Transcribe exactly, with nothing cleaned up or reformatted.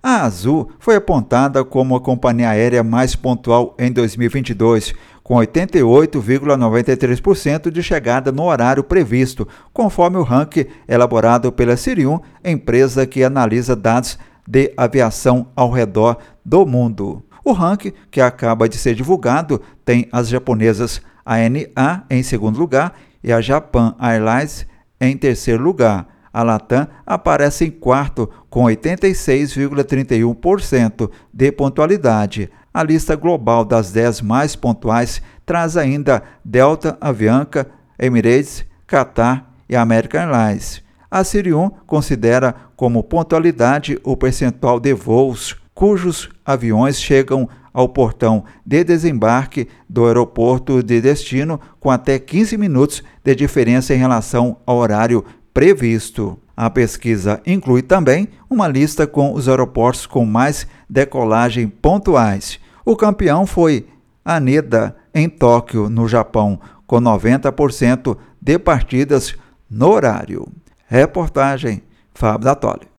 A Azul foi apontada como a companhia aérea mais pontual em dois mil e vinte e dois, com oitenta e oito vírgula noventa e três por cento de chegada no horário previsto, conforme o ranking elaborado pela Cirium, empresa que analisa dados de aviação ao redor do mundo. O ranking, que acaba de ser divulgado, tem as japonesas A N A em segundo lugar e a Japan Airlines em terceiro lugar. A Latam aparece em quarto, com oitenta e seis vírgula trinta e um por cento de pontualidade. A lista global das dez mais pontuais traz ainda Delta, Avianca, Emirates, Qatar e American Airlines. A Cirium considera como pontualidade o percentual de voos cujos aviões chegam ao portão de desembarque do aeroporto de destino com até quinze minutos de diferença em relação ao horário previsto. A pesquisa inclui também uma lista com os aeroportos com mais decolagem pontuais. O campeão foi Haneda, em Tóquio, no Japão, com noventa por cento de partidas no horário. Reportagem Fábio Dattoli.